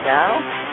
go.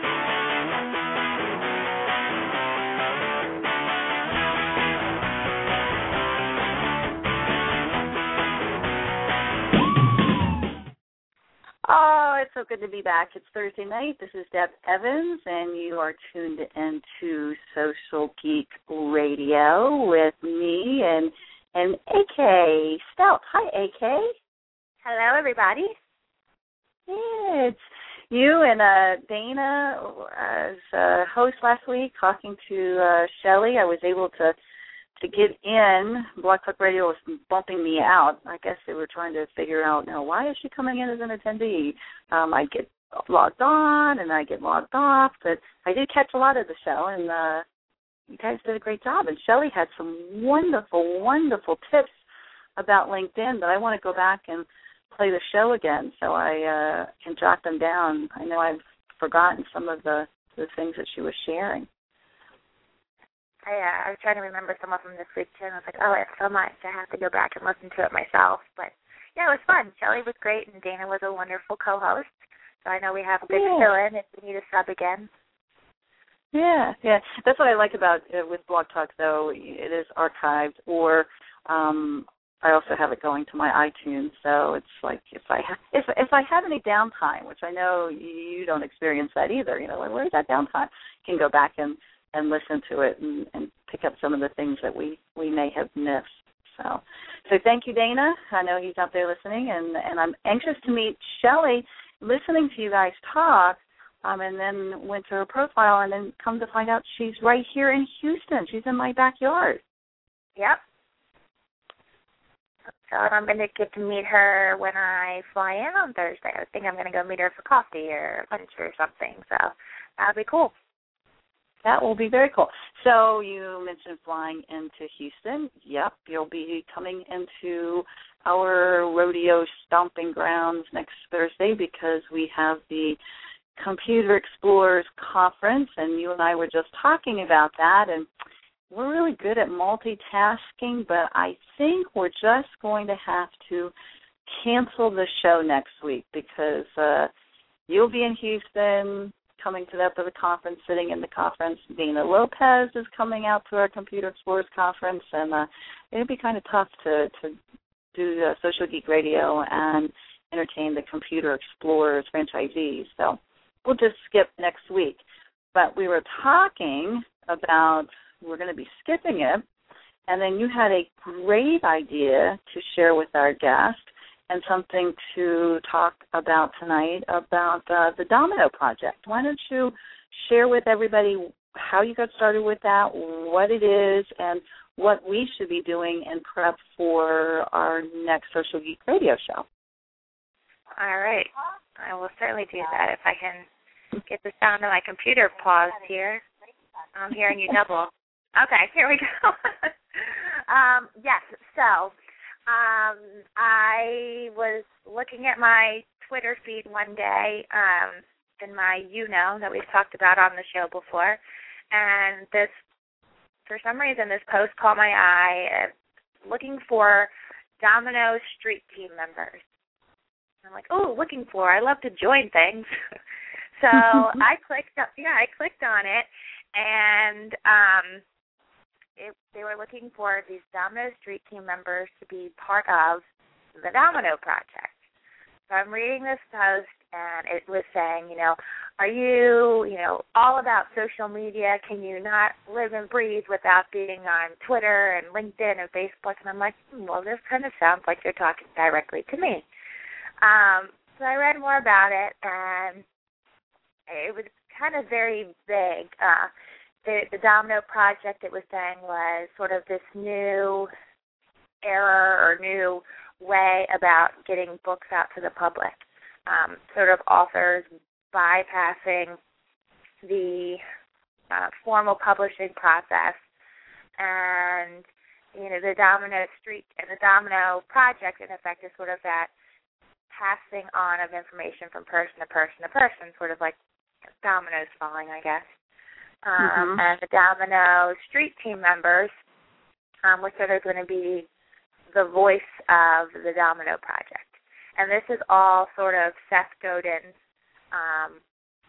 Oh, it's so good to be back. It's Thursday night. This is Deb Evans, and you are tuned into Social Geek Radio with me and AK Stout. Hi, AK. Hello, everybody. Yeah, it's you and Dana as host last week talking to Shelley. I was able to get in. Blog Talk Radio was bumping me out. I guess they were trying to figure out, why is she coming in as an attendee? I get logged on and I get logged off, but I did catch a lot of the show, and you guys did a great job. And Shelley had some wonderful, wonderful tips about LinkedIn, but I want to go back and play the show again so I can jot them down. I know I've forgotten some of the things that she was sharing. I was trying to remember some of them this week, too, and I was like, it's so much. I have to go back and listen to it myself. But, yeah, it was fun. Shelley was great, and Dana was a wonderful co-host. So I know we have a good fill-in if we need a sub again. Yeah. That's what I like about with Blog Talk, though. It is archived, or I also have it going to my iTunes. So it's like if I have any downtime, which I know you don't experience that either, like, where's that downtime? You can go back and listen to it and pick up some of the things that we may have missed. So thank you, Dana. I know he's out there listening, and I'm anxious to meet Shelley, listening to you guys talk, and then went to her profile and then come to find out she's right here in Houston. She's in my backyard. Yep. So I'm going to get to meet her when I fly in on Thursday. I think I'm going to go meet her for coffee or lunch or something, so that'll be cool. That will be very cool. So you mentioned flying into Houston. Yep, you'll be coming into our rodeo stomping grounds next Thursday because we have the Computer Explorers Conference, and you and I were just talking about that, and we're really good at multitasking, but I think we're just going to have to cancel the show next week because you'll be in Houston, coming to the conference, sitting in the conference. Dana Lopez is coming out to our Computer Explorers Conference, and it'd be kind of tough to do Social Geek Radio and entertain the Computer Explorers franchisees. So we'll just skip next week. But we were talking about we're going to be skipping it, and then you had a great idea to share with our guest and something to talk about tonight about the Domino Project. Why don't you share with everybody how you got started with that, what it is, and what we should be doing in prep for our next Social Geek Radio show. All right. I will certainly do that if I can get the sound of my computer paused here. I'm hearing you double. Okay, here we go. Yes, so I was looking at my Twitter feed one day in my that we've talked about on the show before, and for some reason, this post caught my eye looking for Domino Street Team members. I'm like, looking for, I love to join things. So I clicked on it, and they were looking for these Domino Street Team members to be part of the Domino Project. So I'm reading this post, and it was saying, are you, all about social media? Can you not live and breathe without being on Twitter and LinkedIn and Facebook? And I'm like, well, this kind of sounds like you're talking directly to me. So I read more about it, and it was kind of very vague. The Domino Project, it was saying, was sort of this new era or new way about getting books out to the public, sort of authors bypassing the formal publishing process. And, the Domino Street and the Domino Project, in effect, is sort of that passing on of information from person to person to person, sort of like dominoes falling, I guess. And the Domino Street Team members, which are going to be the voice of the Domino Project. And this is all sort of Seth Godin's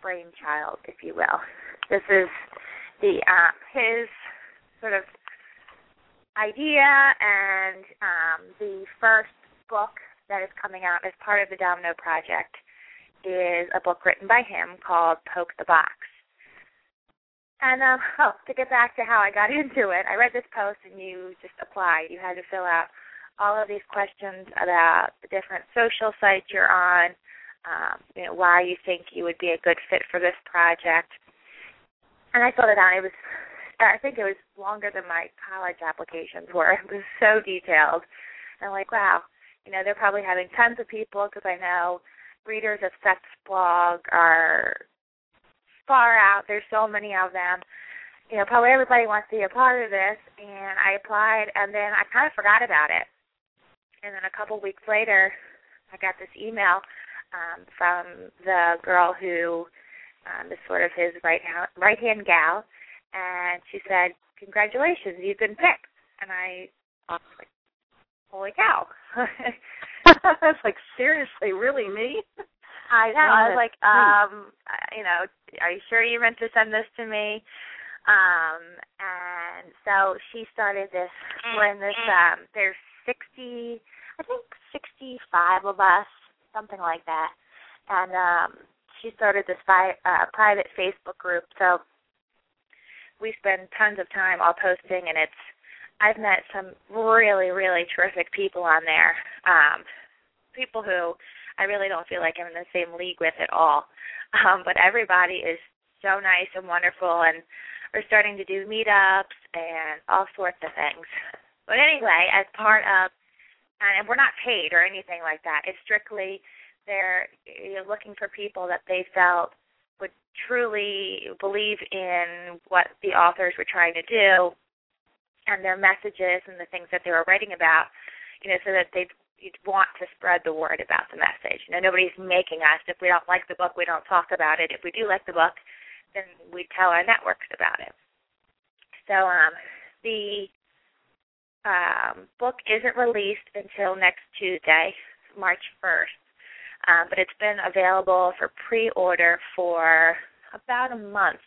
brainchild, if you will. This is his sort of idea, and the first book that is coming out as part of the Domino Project is a book written by him called Poke the Box. And, to get back to how I got into it, I read this post and you just applied. You had to fill out all of these questions about the different social sites you're on, why you think you would be a good fit for this project. And I filled it out. I think it was longer than my college applications were. It was so detailed. And I'm like, wow, they're probably having tons of people, because I know readers of Seth's blog are far out. There's so many of them. Probably everybody wants to be a part of this. And I applied, and then I kind of forgot about it. And then a couple weeks later, I got this email from the girl who is sort of his right-hand gal, and she said, "Congratulations, you've been picked." And I was like, holy cow. That's like, seriously, really me? I know. I was like, are you sure you meant to send this to me? And so she started this, when there's 65 of us, something like that. And she started this private Facebook group. So we spend tons of time all posting, and I've met some really, really terrific people on there, people who I really don't feel like I'm in the same league with at all. But everybody is so nice and wonderful, and we're starting to do meetups and all sorts of things. But anyway, as part of, and we're not paid or anything like that. It's strictly they're looking for people that they felt would truly believe in what the authors were trying to do and their messages and the things that they were writing about, so that they'd want to spread the word about the message. Nobody's making us. If we don't like the book, we don't talk about it. If we do like the book, then we tell our networks about it. So the book isn't released until next Tuesday, March 1st, but it's been available for pre-order for about a month.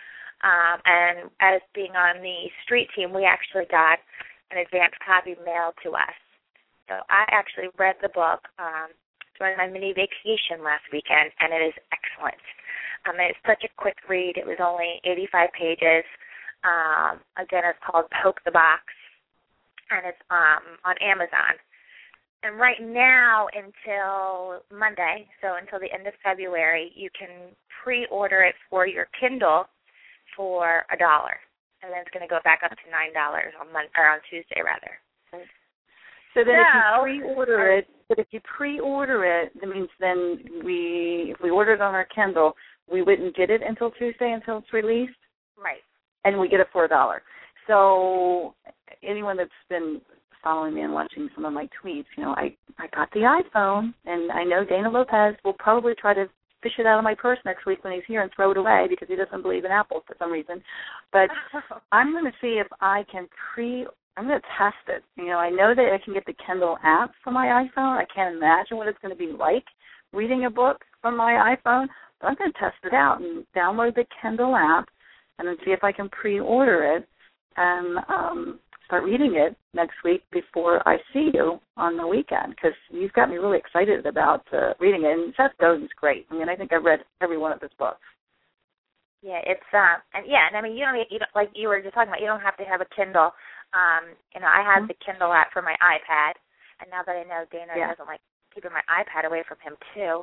And as being on the street team, we actually got an advance copy mailed to us. So I actually read the book during my mini vacation last weekend, and it is excellent. It's such a quick read. It was only 85 pages. Again, it's called Poke the Box, and it's on Amazon. And right now until Monday, so until the end of February, you can pre-order it for your Kindle for $1, and then it's going to go back up to $9 on Tuesday, rather. So then if you pre-order it, that means then if we order it on our Kindle, we wouldn't get it until Tuesday until it's released? Right. And we get it for $1. So anyone that's been following me and watching some of my tweets, I got the iPhone, and I know Dana Lopez will probably try to fish it out of my purse next week when he's here and throw it away because he doesn't believe in Apple for some reason. But I'm going to see if I can I'm going to test it. I know that I can get the Kindle app from my iPhone. I can't imagine what it's going to be like reading a book from my iPhone, but I'm going to test it out and download the Kindle app and then see if I can pre-order it and start reading it next week before I see you on the weekend, because you've got me really excited about reading it. And Seth Godin's great. I think I've read every one of his books. Yeah, it's and I mean, you don't like you were just talking about. You don't have to have a Kindle. I have the Kindle app for my iPad, and now that I know Dana doesn't like keeping my iPad away from him too.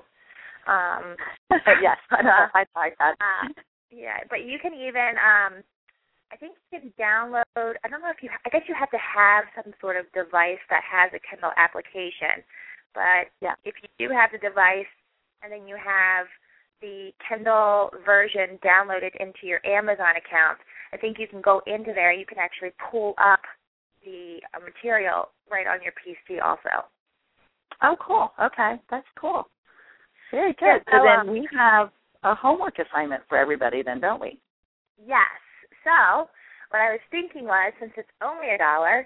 Yes, my iPad. Yeah, but you can even, I think you can download. I don't know if I guess you have to have some sort of device that has a Kindle application. But if you do have the device, and then you have the Kindle version downloaded into your Amazon account, I think you can go into there. You can actually pull up the material right on your PC also. Oh, cool. Okay, that's cool. Very good. So then we have a homework assignment for everybody then, don't we? Yes. So what I was thinking was, since it's only $1,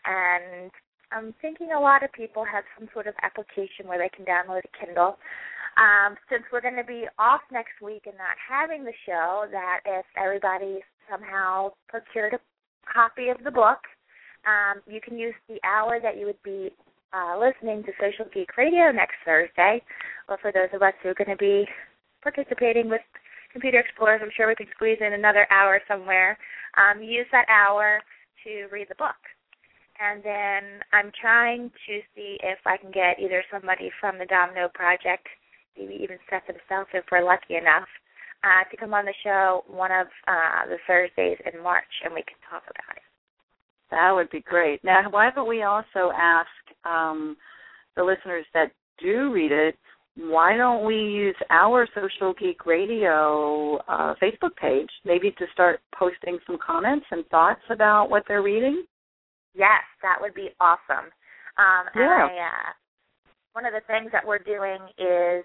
and I'm thinking a lot of people have some sort of application where they can download a Kindle, since we're going to be off next week and not having the show, that if everybody somehow procured a copy of the book, you can use the hour that you would be listening to Social Geek Radio next Thursday, or for those of us who are going to be participating with Computer Explorers, I'm sure we can squeeze in another hour somewhere. Use that hour to read the book. And then I'm trying to see if I can get either somebody from the Domino Project, maybe even Seth himself if we're lucky enough, to come on the show one of the Thursdays in March, and we can talk about it. That would be great. Now, why don't we also ask the listeners that do read it, why don't we use our Social Geek Radio Facebook page, maybe to start posting some comments and thoughts about what they're reading? Yes, that would be awesome. Yeah. And one of the things that we're doing is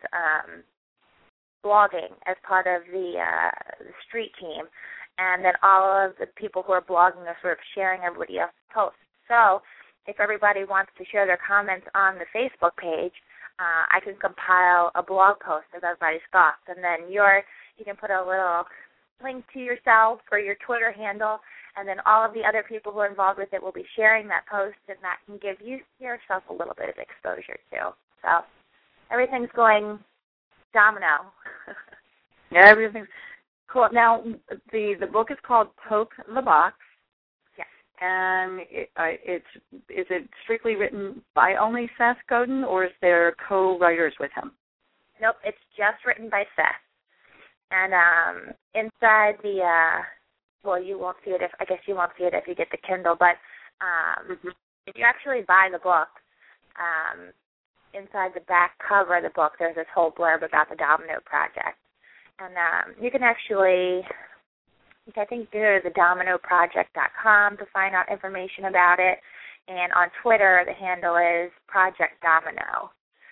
blogging as part of the street team, and then all of the people who are blogging are sort of sharing everybody else's posts. So if everybody wants to share their comments on the Facebook page, I can compile a blog post of everybody's thoughts, and then you can put a little link to yourself or your Twitter handle, and then all of the other people who are involved with it will be sharing that post, and that can give you yourself a little bit of exposure too. So everything's going domino. Yeah, everything's cool. Now, the book is called Poke the Box. Yes. And is it strictly written by only Seth Godin, or is there co-writers with him? Nope, it's just written by Seth. And inside the, you won't see it you won't see it if you get the Kindle, but if you actually buy the book, inside the back cover of the book, there's this whole blurb about the Domino Project. And you can actually, I think, go to thedominoproject.com to find out information about it. And on Twitter, the handle is Project Domino.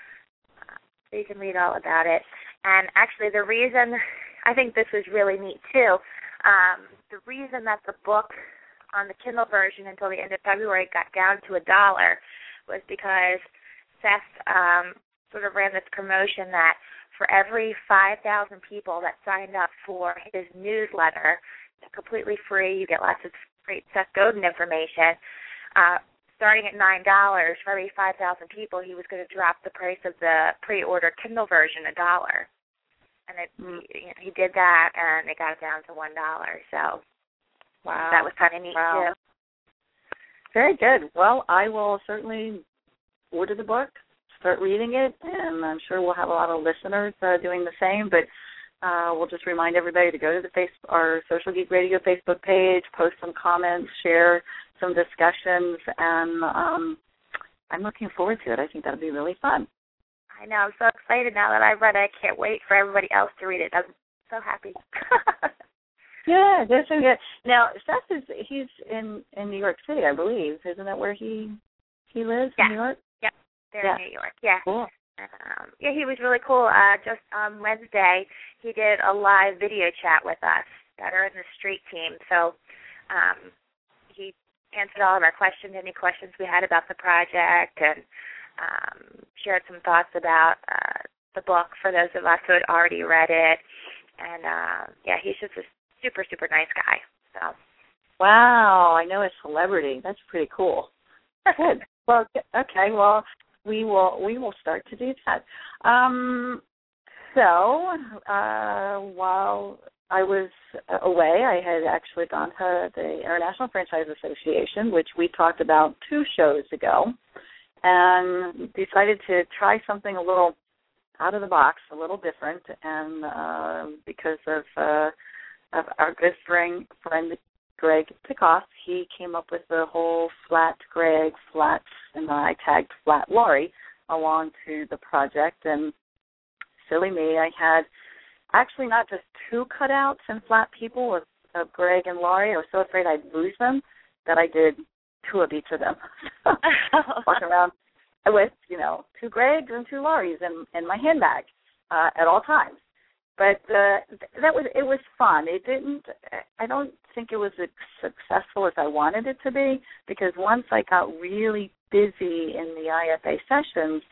So you can read all about it. And actually, the reason, I think this was really neat too, the reason that the book on the Kindle version until the end of February got down to $1 was because Seth sort of ran this promotion that for every 5,000 people that signed up for his newsletter, completely free, you get lots of great Seth Godin information, starting at $9, for every 5,000 people, he was going to drop the price of the pre-order Kindle version $1. And he did that, and it got down to $1. So wow, that was kind of neat, too. Very good. Well, I will certainly order the book, start reading it, and I'm sure we'll have a lot of listeners doing the same. But we'll just remind everybody to go to our Social Geek Radio Facebook page, post some comments, share some discussions, and I'm looking forward to it. I think that'll be really fun. I know. I'm so excited now that I've read it. I can't wait for everybody else to read it. I'm so happy. Yeah, that's so good. Now, Seth he's in New York City, I believe. Isn't that where he lives, in New York? Yep, they're in New York, yeah. Cool. He was really cool. Just on Wednesday, he did a live video chat with us that are in the street team. So he answered all of our questions, any questions we had about the project, and shared some thoughts about the book for those of us who had already read it. And, he's just a super, super nice guy. So. Wow, I know a celebrity. That's pretty cool. Good. Well, okay, well, we will start to do that. While I was away, I had actually gone to the International Franchise Association, which we talked about 2 shows ago, and decided to try something a little out of the box, a little different, and because of our good friend Greg Pickoff, he came up with the whole Flat Greg, Flat, and I tagged Flat Laurie along to the project. And silly me, I had actually not just 2 cutouts and flat people of Greg and Laurie. I was so afraid I'd lose them that I did 2 of each of them. Walking around with, 2 Gregs and 2 Lauries in my handbag at all times. But it was fun. I don't think it was as successful as I wanted it to be, because once I got really busy in the IFA sessions,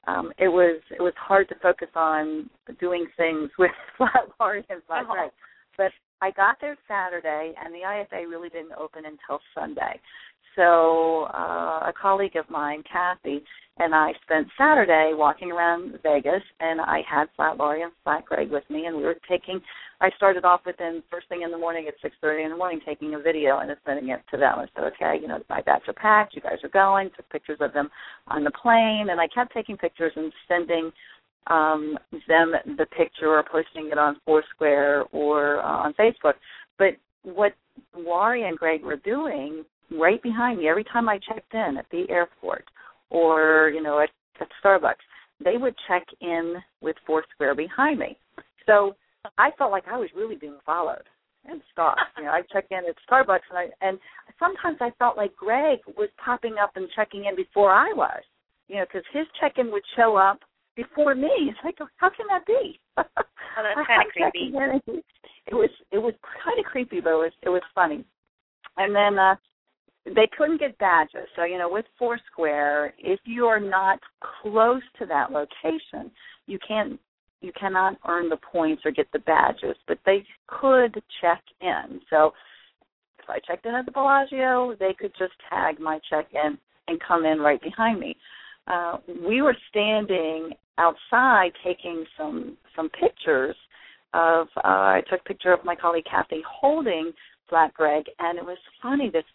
it was hard to focus on doing things with Flat Laurie and Flat Greg. But I got there Saturday, and the IFA really didn't open until Sunday. So a colleague of mine, Kathy, and I spent Saturday walking around Vegas, and I had Flat Laurie and Flat Greg with me, and I started off with them first thing in the morning at 6:30 in the morning, taking a video and sending it to them. I said, okay, my bags are packed, you guys are going, took pictures of them on the plane, and I kept taking pictures and sending them the picture or posting it on Foursquare or on Facebook. But what Laurie and Greg were doing right behind me, every time I checked in at the airport or, at Starbucks, they would check in with Foursquare behind me. So I felt like I was really being followed and stalked. I check in at Starbucks, and sometimes I felt like Greg was popping up and checking in before I was, because his check-in would show up before me. It's like, how can that be? Oh, that's kind of creepy. It was kind of creepy, but it was funny. And then they couldn't get badges. So, with Foursquare, if you are not close to that location, you cannot earn the points or get the badges, but they could check in. So if I checked in at the Bellagio, they could just tag my check-in and come in right behind me. We were standing outside taking some pictures of, I took a picture of my colleague Kathy holding Flat Greg, and it was funny, this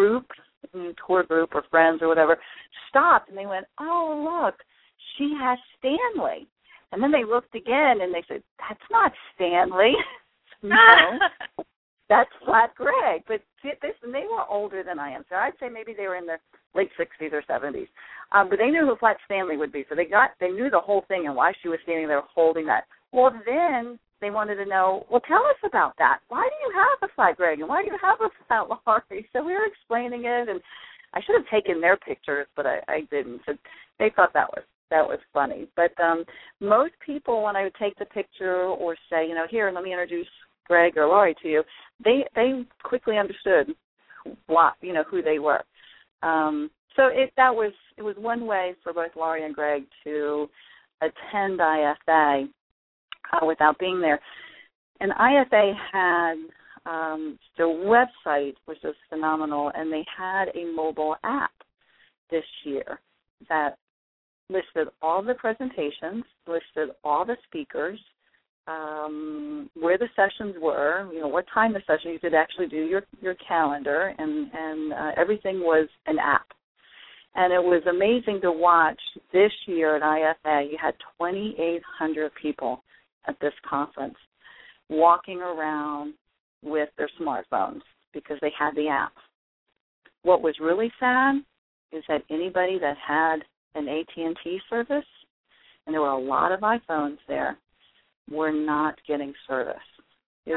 tour group or friends or whatever, stopped and they went, oh, look, she has Stanley. And then they looked again and they said, that's not Stanley. No, that's Flat Greg. But and they were older than I am, so I'd say maybe they were in their late 60s or 70s. But they knew who Flat Stanley would be, so they knew the whole thing and why she was standing there holding that. Well, then they wanted to know, well, tell us about that. Why do you have a Flat Greg and why do you have a Flat Laurie? So we were explaining it, and I should have taken their pictures, but I didn't. So they thought that was funny. But most people, when I would take the picture or say, here, let me introduce Greg or Laurie to you, they quickly understood who they were. So it was one way for both Laurie and Greg to attend IFA without being there. And IFA had their website, which was phenomenal, and they had a mobile app this year that listed all the presentations, listed all the speakers, where the sessions were, what time the session, you could actually do your calendar, and everything was an app. And it was amazing to watch this year at IFA. You had 2,800 people at this conference walking around with their smartphones because they had the app. What was really sad is that anybody that had an AT&T service, and there were a lot of iPhones there, were not getting service. It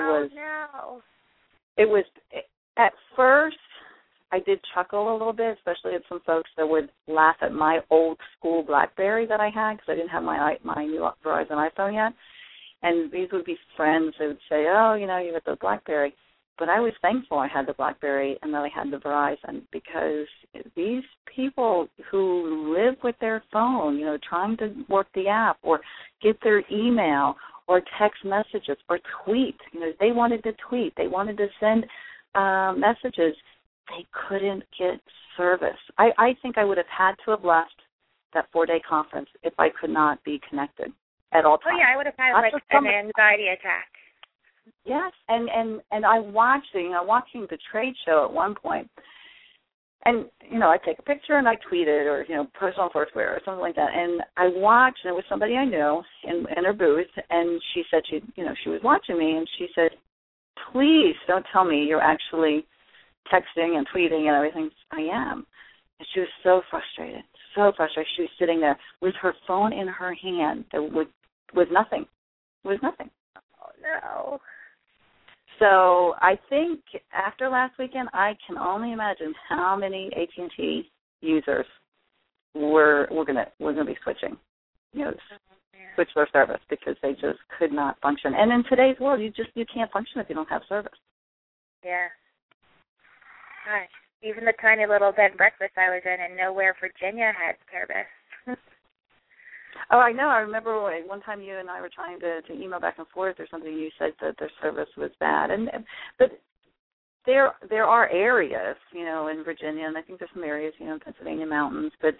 was at first, I did chuckle a little bit, especially at some folks that would laugh at my old school BlackBerry that I had because I didn't have my new Verizon iPhone yet. And these would be friends that would say, oh, you got the BlackBerry. But I was thankful I had the BlackBerry and that I had the Verizon, because these people who live with their phone, trying to work the app or get their email or text messages or tweet, they wanted to tweet, they wanted to send messages, they couldn't get service. I think I would have had to have left that 4-day conference if I could not be connected at all times. Oh, yeah, I would have had an anxiety attack. Yes, and I watched it, watching the trade show at one point. And, I take a picture and I tweet it or, post on Foursquare or something like that. And I watched, and it was somebody I knew in her booth, and she said she was watching me, and she said, please don't tell me you're actually texting and tweeting and everything. I am. And she was so frustrated. She was sitting there with her phone in her hand with nothing. With nothing. Oh, no. So I think after last weekend, I can only imagine how many AT&T users were going to be switching, switch their service because they just could not function. And in today's world, you can't function if you don't have service. Yeah. Gosh, even the tiny little bed and breakfast I was in nowhere, Virginia, had service. Oh, I know. I remember one time you and I were trying to email back and forth or something. You said that their service was bad, but there are areas, in Virginia, and I think there's some areas, in Pennsylvania mountains, but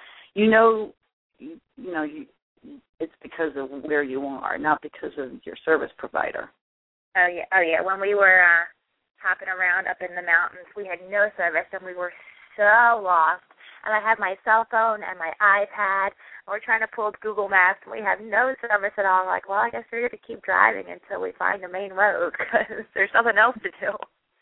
it's because of where you are, not because of your service provider. Oh yeah. When we were hopping around up in the mountains, we had no service, and we were so lost. And I had my cell phone and my iPad, and we're trying to pull up Google Maps, and we have no service at all. I'm like, well, I guess we're going to keep driving until we find the main road because there's nothing else to do.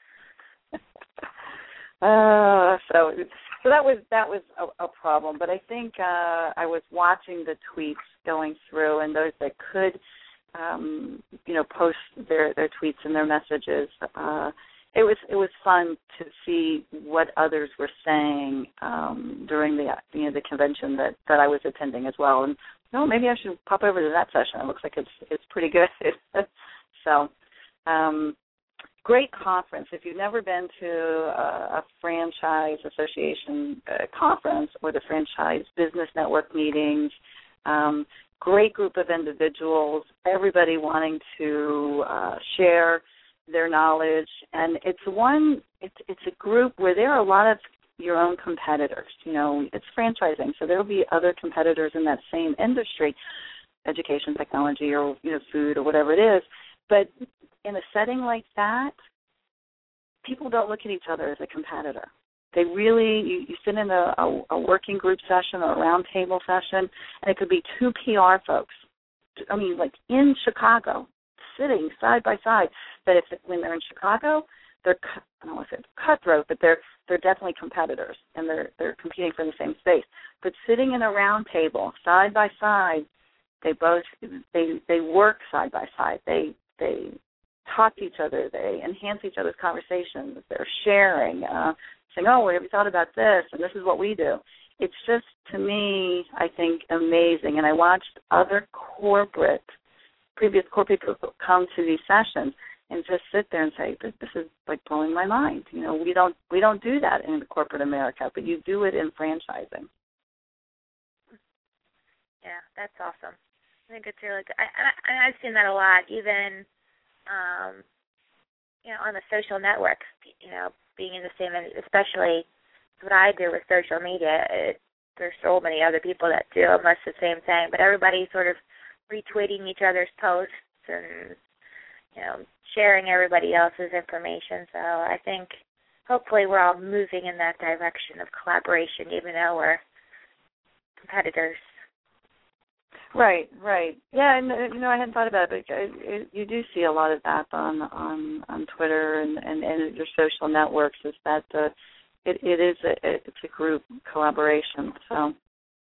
So that was a problem. But I think I was watching the tweets going through, and those that could, post their tweets and their messages. It was fun to see what others were saying during the convention that I was attending as well. And maybe I should pop over to that session. It looks like it's pretty good. So. Great conference. If you've never been to a franchise association conference or the Franchise Business Network meetings, great group of individuals, everybody wanting to share their knowledge. And it's a group where there are a lot of your own competitors. It's franchising, so there will be other competitors in that same industry, education, technology, or food, or whatever it is. But in a setting like that, people don't look at each other as a competitor. They really, you sit in a working group session or a round table session, and it could be two PR folks, like in Chicago, sitting side by side. But when they're in Chicago, they're, I don't want to say cutthroat, but they're definitely competitors, and they're competing for the same space. But sitting in a round table, side by side, they work side by side. They talk to each other. They enhance each other's conversations. They're sharing, saying, "Oh, what have you thought about this?" And this is what we do. It's just, to me, I think, amazing. And I watched other previous corporate people come to these sessions and just sit there and say, "This is like blowing my mind." We don't do that in corporate America, but you do it in franchising. Yeah, that's awesome. I think it's really good. I've seen that a lot, even, on the social networks, being in the same, especially what I do with social media. There's so many other people that do almost the same thing, but everybody's sort of retweeting each other's posts and, sharing everybody else's information. So I think hopefully we're all moving in that direction of collaboration, even though we're competitors. Right. Yeah, and I hadn't thought about it, but you do see a lot of that on Twitter and your social networks. Is that it's a group collaboration. So,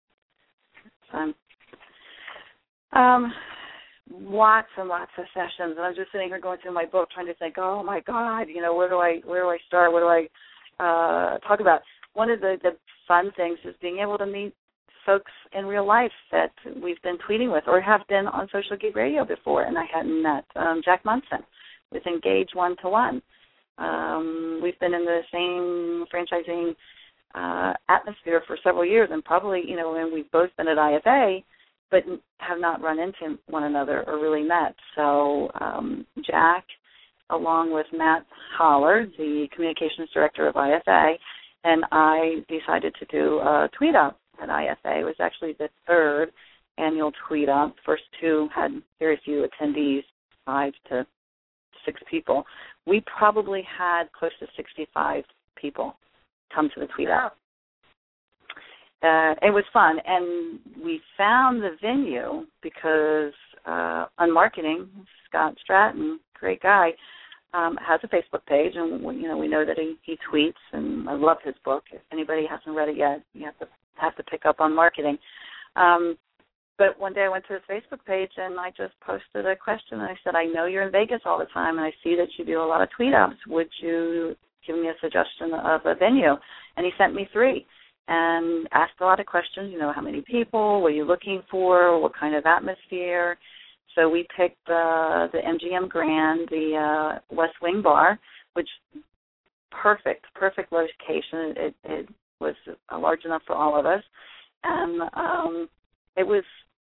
lots and lots of sessions. And I'm just sitting here going through my book, trying to think, oh my God, where do I start? What do I talk about? One of the fun things is being able to meet folks in real life that we've been tweeting with or have been on Social Geek Radio before, and I hadn't met. Jack Munson with Engage 1-to-1. We've been in the same franchising atmosphere for several years, and probably, and we've both been at IFA, but have not run into one another or really met. So Jack, along with Matt Holler, the communications director of IFA, and I decided to do a tweet up at IFA. It was actually the third annual tweet up. First two had very few attendees, 5 to 6 people. We probably had close to 65 people come to the tweet up. It was fun, and we found the venue because on marketing, Scott Stratton, great guy, has a Facebook page, and we know that he tweets, and I love his book. If anybody hasn't read it yet, you have to pick up on marketing. But one day I went to his Facebook page, and I just posted a question, and I said, I know you're in Vegas all the time, and I see that you do a lot of tweet ups. Would you give me a suggestion of a venue? And he sent me 3 and asked a lot of questions, how many people, what are you looking for, what kind of atmosphere. So we picked the MGM Grand, the West Wing Bar, which perfect location. It was large enough for all of us. And it was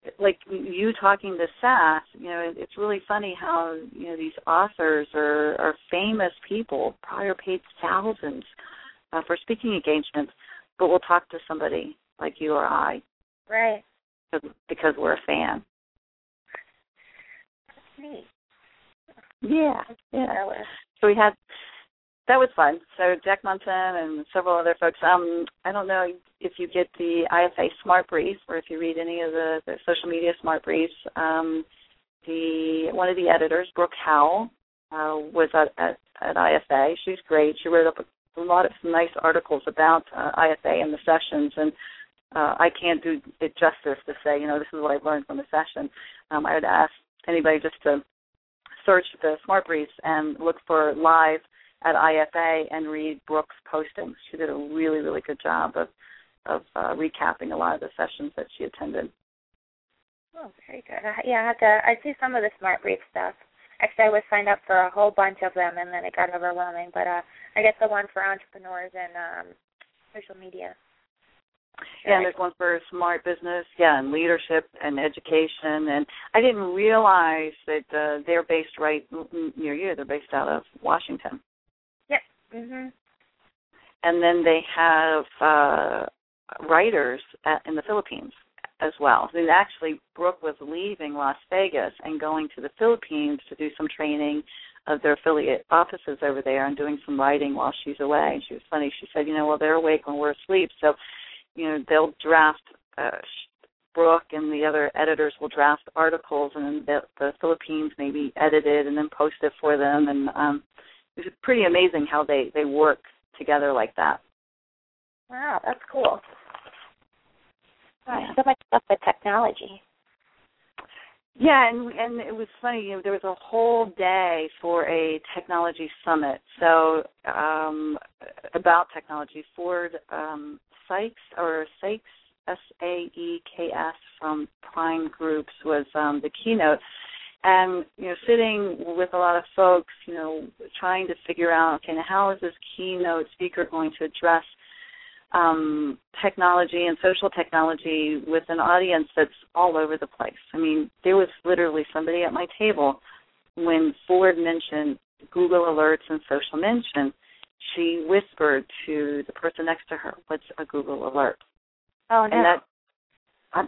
like you talking to Seth, it's really funny how, these authors are famous people, probably paid thousands for speaking engagements, but we'll talk to somebody like you or I. Right. Because we're a fan. That's neat. Yeah. So that was fun. So Jack Munson and several other folks. I don't know if you get the IFA Smart Brief or if you read any of the social media Smart Briefs. One of the editors, Brooke Howell, was at IFA. She's great. She wrote up a lot of nice articles about IFA and the sessions, and I can't do it justice to say, this is what I've learned from the session. I would ask anybody just to search the Smart Briefs and look for live at IFA and read Brooke's postings. She did a really, really good job of recapping a lot of the sessions that she attended. Oh, very good. I see some of the Smart Brief stuff. Actually, I was signed up for a whole bunch of them, and then it got overwhelming. But I guess the one for entrepreneurs and social media. Yeah, and there's one for smart business, and leadership and education. And I didn't realize that they're based right near you. They're based out of Washington. Yep. Mm-hmm. And then they have writers in the Philippines as well. And actually, Brooke was leaving Las Vegas and going to the Philippines to do some training of their affiliate offices over there and doing some writing while she's away. And she was funny. She said, they're awake when we're asleep. So, they'll draft, Brooke and the other editors will draft articles, and then the Philippines maybe edit it and then post it for them. And it's pretty amazing how they work together like that. Wow, that's cool. So much stuff with technology. Yeah, and it was funny. There was a whole day for a technology summit. So about technology, Ford Sykes, S-A-E-K-S from Prime Groups was the keynote. And, sitting with a lot of folks, trying to figure out, okay, now how is this keynote speaker going to address technology and social technology with an audience that's all over the place? I mean, there was literally somebody at my table when Ford mentioned Google Alerts and social mention, she whispered to the person next to her, "What's a Google Alert?" Oh, no. And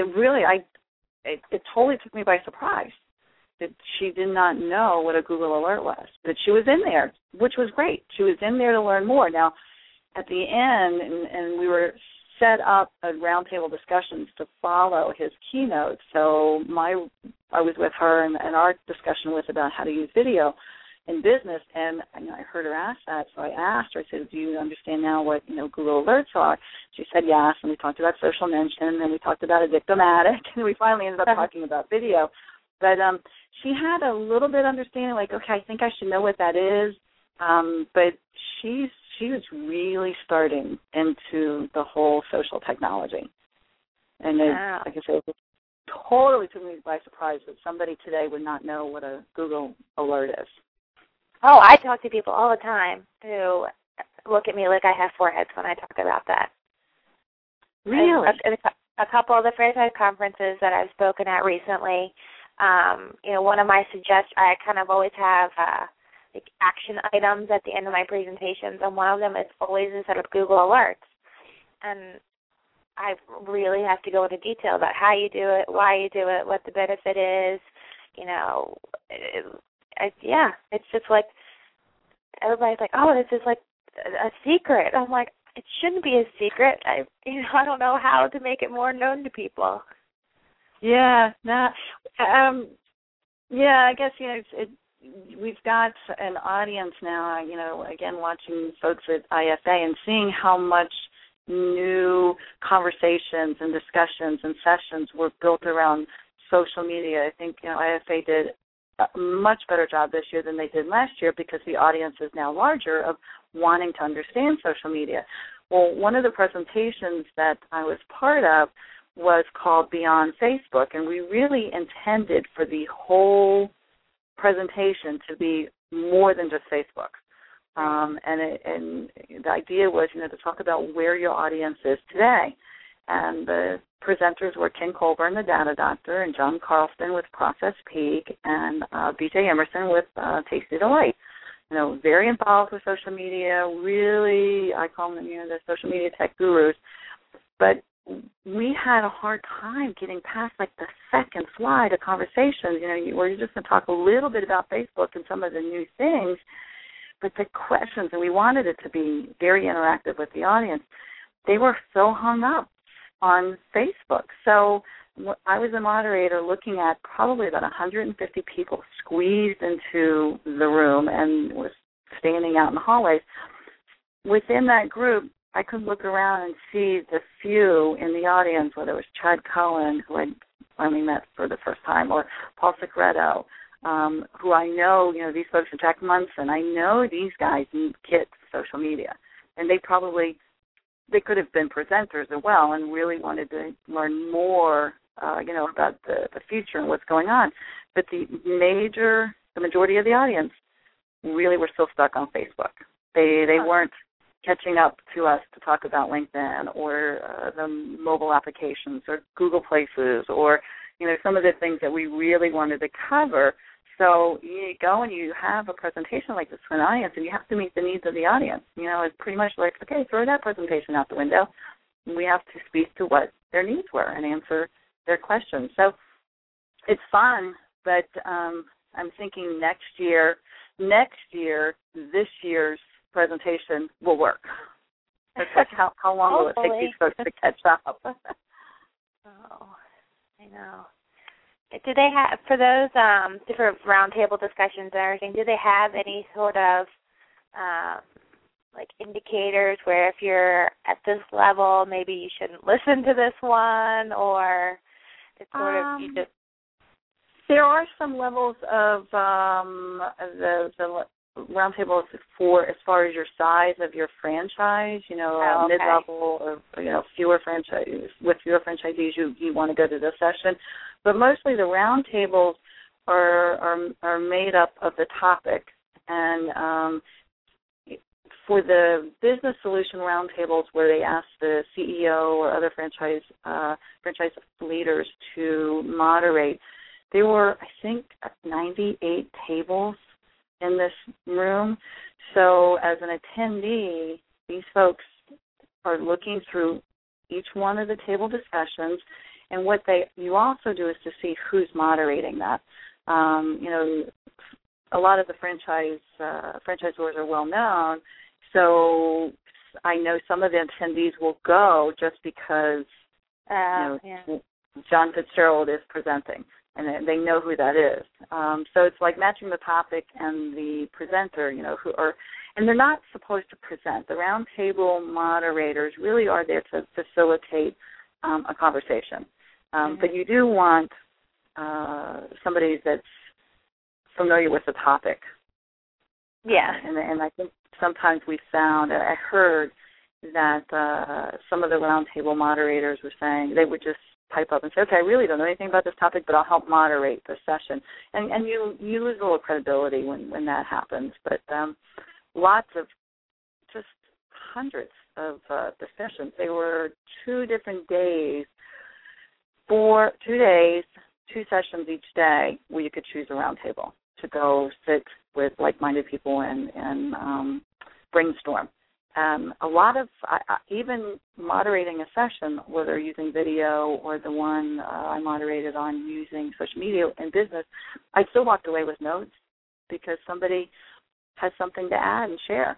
it totally took me by surprise that she did not know what a Google Alert was. But she was in there, which was great. She was in there to learn more. Now, at the end, and we were set up a roundtable discussions to follow his keynote. So I was with her, and our discussion was about how to use video in business. And I heard her ask that, so I asked her. I said, "Do you understand now what Google Alerts are?" She said yes, and we talked about social mention, and we talked about Addictomatic, and we finally ended up talking about video. But she had a little bit of understanding, like, okay, I think I should know what that is. But she was really starting into the whole social technology. And wow. Like I said, it totally took me by surprise that somebody today would not know what a Google Alert is. Oh, I talk to people all the time who look at me like I have foreheads when I talk about that. Really? A couple of the franchise conferences that I've spoken at recently, one of my I kind of always have like action items at the end of my presentations, and one of them is always instead of Google Alerts. And I really have to go into detail about how you do it, why you do it, what the benefit is. It's just like everybody's like, oh, this is like a secret. I'm like, it shouldn't be a secret. I don't know how to make it more known to people. Yeah, I guess we've got an audience now. Again, watching folks at IFA and seeing how much new conversations and discussions and sessions were built around social media. I think IFA did a much better job this year than they did last year because the audience is now larger of wanting to understand social media. Well, one of the presentations that I was part of was called Beyond Facebook, and we really intended for the whole presentation to be more than just Facebook. And the idea was, to talk about where your audience is today And the presenters were Ken Colburn, the Data Doctor, and John Carlston with Process Peak, and BJ Emerson with Tasty Delight. Very involved with social media, really, I call them, the social media tech gurus. But we had a hard time getting past, the second slide of conversations, where you're just going to talk a little bit about Facebook and some of the new things, but the questions, and we wanted it to be very interactive with the audience, they were so hung up on Facebook. So I was a moderator looking at probably about 150 people squeezed into the room and was standing out in the hallways. Within that group, I could look around and see the few in the audience, whether it was Chad Cohen, who I only met for the first time, or Paul Secreto, who I know, these folks, are Jack Munson. I know these guys get social media. And they could have been presenters as well and really wanted to learn more, about the future and what's going on. But the majority of the audience really were still stuck on Facebook. They weren't catching up to us to talk about LinkedIn or the mobile applications or Google Places or, some of the things that we really wanted to cover. So you go and you have a presentation like this for an audience, and you have to meet the needs of the audience. It's pretty much like, okay, throw that presentation out the window. We have to speak to what their needs were and answer their questions. So it's fun, but I'm thinking next year, this year's presentation will work. It's like how long will it take these folks to catch up? Oh, I know. Do they have, for those different roundtable discussions and everything, do they have any sort of indicators where if you're at this level, maybe you shouldn't listen to this one, or it's sort of you just... There are some levels of the roundtables for as far as your size of your franchise, mid-level or fewer franchisees. With fewer franchisees, you want to go to this session. But mostly the roundtables are made up of the topic. And for the business solution roundtables where they ask the CEO or other franchise leaders to moderate, there were, I think, 98 tables in this room. So as an attendee, these folks are looking through each one of the table discussions, and what you also do is to see who's moderating that. A lot of the franchisors are well known, so I know some of the attendees will go just because John Fitzgerald is presenting, and they know who that is. So it's like matching the topic and the presenter, and they're not supposed to present. The roundtable moderators really are there to facilitate a conversation. But you do want somebody that's familiar with the topic. Yeah. And I think sometimes we found, I heard that some of the roundtable moderators were saying they would just pipe up and say, okay, I really don't know anything about this topic, but I'll help moderate the session. And you lose a little credibility when that happens. But lots of, just hundreds of discussions. They were 2 different days, 2 days, 2 sessions each day where you could choose a roundtable to go sit with like-minded people and brainstorm. A lot of, even moderating a session, whether using video or the one I moderated on using social media in business, I still walked away with notes because somebody has something to add and share.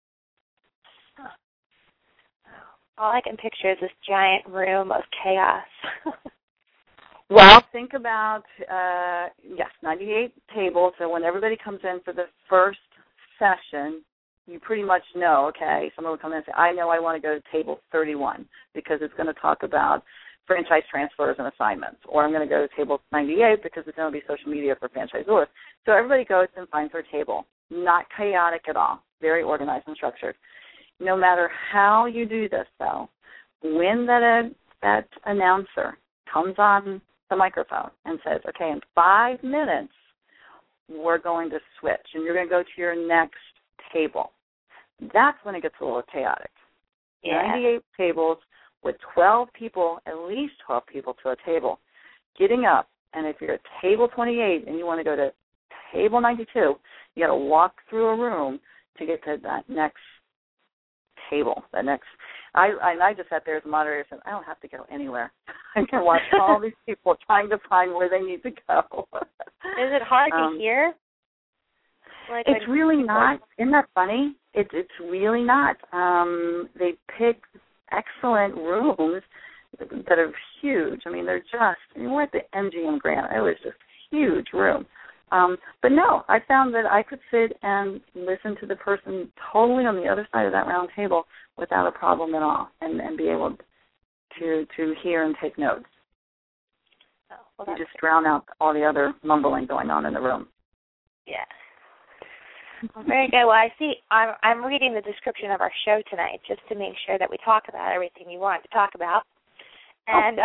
All I can picture is this giant room of chaos. Well, think about, 98 tables, so when everybody comes in for the first session, you pretty much know, okay, someone will come in and say, I know I want to go to table 31 because it's going to talk about franchise transfers and assignments, or I'm going to go to table 98 because it's going to be social media for franchisors. So everybody goes and finds their table. Not chaotic at all, very organized and structured. No matter how you do this, though, when that announcer comes on the microphone and says, okay, in 5 minutes, we're going to switch, and you're going to go to your next table. That's when it gets a little chaotic. Yeah. 98 tables with 12 people, at least 12 people to a table, getting up, and if you're at table 28 and you want to go to table 92, you got to walk through a room to get to that next table. I just sat there as a moderator and said, I don't have to go anywhere. I can watch all these people trying to find where they need to go. Is it hard to hear? It's really not. Isn't that funny? It's really not. They pick excellent rooms that are huge. I mean, we're at the MGM Grand. It was just a huge room. But no, I found that I could sit and listen to the person totally on the other side of that round table without a problem at all, and be able to hear and take notes. Oh, well, you just drown out all the other mumbling going on in the room. Yeah. Well, very good. Well, I see. I'm reading the description of our show tonight just to make sure that we talk about everything you want to talk about. And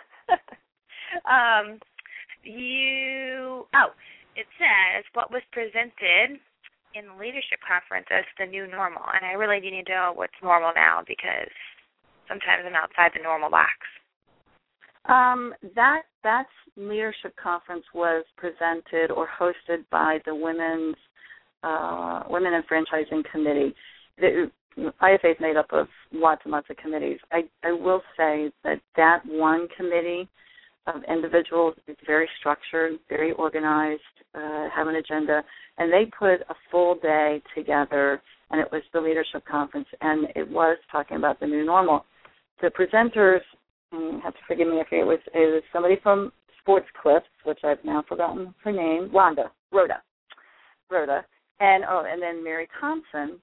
it says what was presented in the leadership conference as the new normal, and I really do need to know what's normal now because sometimes I'm outside the normal box. That leadership conference was presented or hosted by the Women and Franchising Committee. The IFA is made up of lots and lots of committees. I will say that one committee of individuals is very structured, very organized, have an agenda, and they put a full day together, and it was the leadership conference, and it was talking about the new normal. The presenters, you have to forgive me if it was somebody from Sports Clips, which I've now forgotten her name, Rhoda, and then Mary Thompson,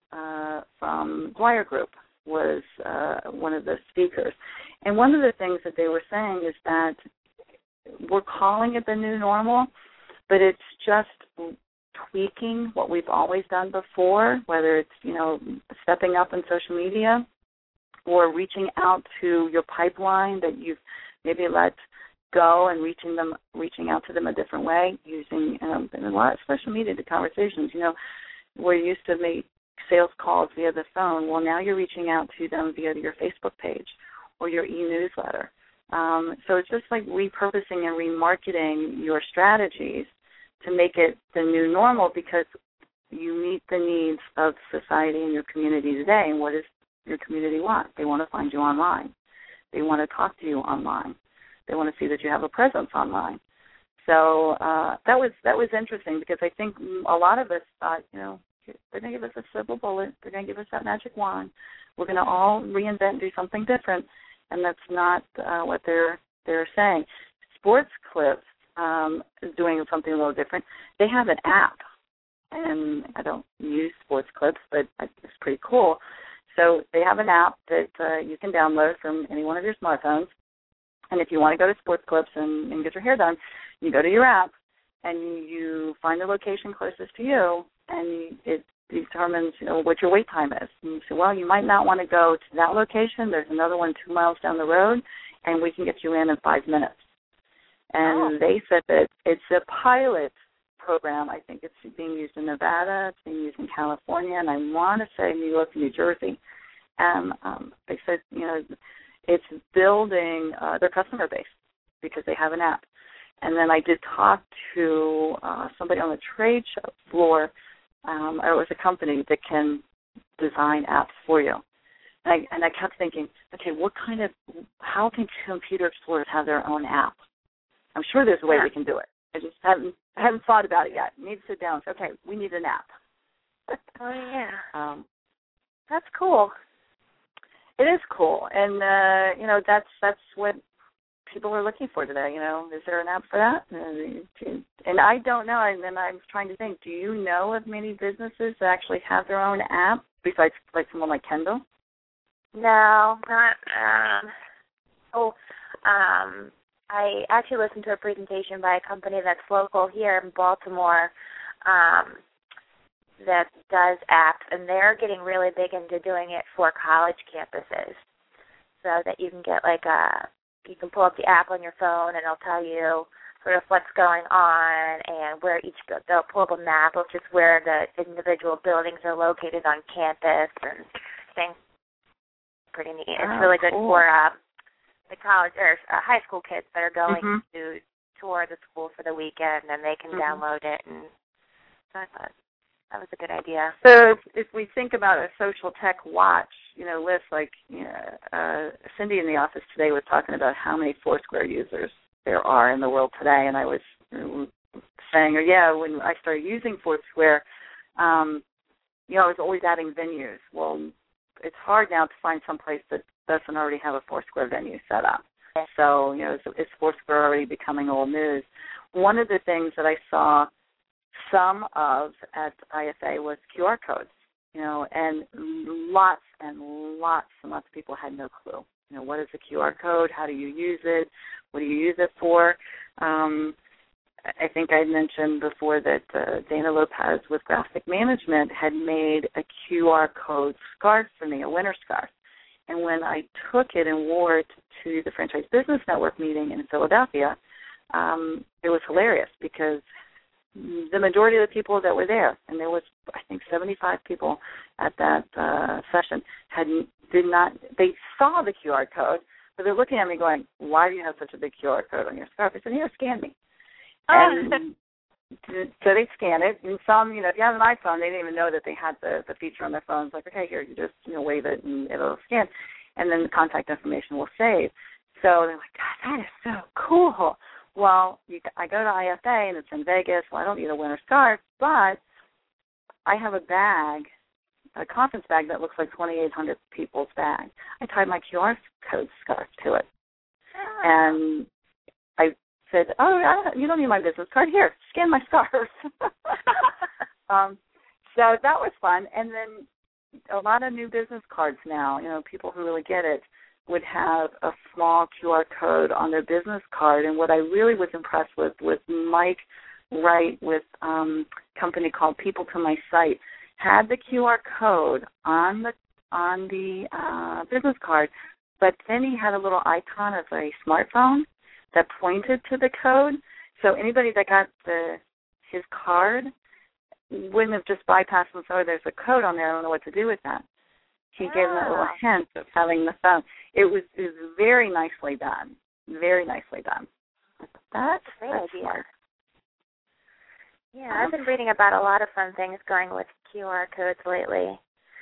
from Dwyer Group, was one of the speakers. And one of the things that they were saying is that we're calling it the new normal, but it's just tweaking what we've always done before, whether it's, stepping up in social media or reaching out to your pipeline that you've maybe let go and reaching out to them a different way, using in a lot of social media conversations. We're used to make sales calls via the phone. Well, now you're reaching out to them via your Facebook page or your e-newsletter. So it's just like repurposing and remarketing your strategies to make it the new normal, because you meet the needs of society and your community today. And what does your community want? They want to find you online. They want to talk to you online. They want to see that you have a presence online. So that was interesting, because I think a lot of us thought, they're going to give us a silver bullet. They're going to give us that magic wand. We're going to all reinvent and do something different, and that's not what they're saying. Sports Clips is doing something a little different. They have an app, and I don't use Sports Clips, but it's pretty cool. So they have an app that you can download from any one of your smartphones, and if you want to go to Sports Clips and get your hair done, you go to your app, and you find the location closest to you, and it determines, what your wait time is. And you say, well, you might not want to go to that location. There's another one 2 miles down the road, and we can get you in 5 minutes. And They said that it's a pilot program. I think it's being used in Nevada. It's being used in California, and I want to say New York and New Jersey. And they said, it's building their customer base because they have an app. And then I did talk to somebody on the trade show floor. It was a company that can design apps for you. And I kept thinking, okay, how can computer explorers have their own app? I'm sure there's a way we can do it. I just haven't thought about it yet. I need to sit down and say, okay, we need an app. Oh, yeah. That's cool. It is cool. And, that's what people are looking for today. Is there an app for that? And I don't know. And then I'm trying to think, do you know of many businesses that actually have their own app besides like someone like Kendall? No, not. I actually listened to a presentation by a company that's local here in Baltimore that does apps, and they're getting really big into doing it for college campuses, so that you can get you can pull up the app on your phone, and it'll tell you sort of what's going on and where they'll pull up a map of just where the individual buildings are located on campus and things. pretty neat. It's really good for the college or high school kids that are going to tour the school for the weekend, and they can download it. And so I thought that was a good idea. So if we think about a social tech watch, list, like Cindy in the office today was talking about how many Foursquare users there are in the world today, and I was saying, when I started using Foursquare, I was always adding venues. Well, it's hard now to find some place that doesn't already have a Foursquare venue set up. So, is Foursquare already becoming old news? One of the things that I saw some of at IFA was QR codes, and lots of people had no clue. What is a QR code? How do you use it? What do you use it for? I think I mentioned before that Dana Lopez with Graphic Management had made a QR code scarf for me, a winter scarf. And when I took it and wore it to the Franchise Business Network meeting in Philadelphia, it was hilarious because the majority of the people that were there, and there was, I think, 75 people at that session, they saw the QR code, but they're looking at me going, why do you have such a big QR code on your scarf? I said, here, scan me. And so they scan it, and some, if you have an iPhone, they didn't even know that they had the feature on their phones, like, okay, here, you just, wave it, and it'll scan, and then the contact information will save. So they're like, God, that is so cool. Well, I go to IFA, and it's in Vegas. Well, I don't need a winter scarf, but I have a conference bag that looks like 2,800 people's bag. I tied my QR code scarf to it. And I said, you don't need my business card. Here, scan my scarf. So that was fun. And then a lot of new business cards now, people who really get it, would have a small QR code on their business card. And what I really was impressed with was Mike Wright with a company called People to My Site had the QR code on the business card, but then he had a little icon of a smartphone that pointed to the code. So anybody that got his card wouldn't have just bypassed and said, there's a code on there, I don't know what to do with that. He gave them a little hint of having the phone. It was very nicely done. Very nicely done. That's smart. Yeah, I've been reading about a lot of fun things going with QR codes lately.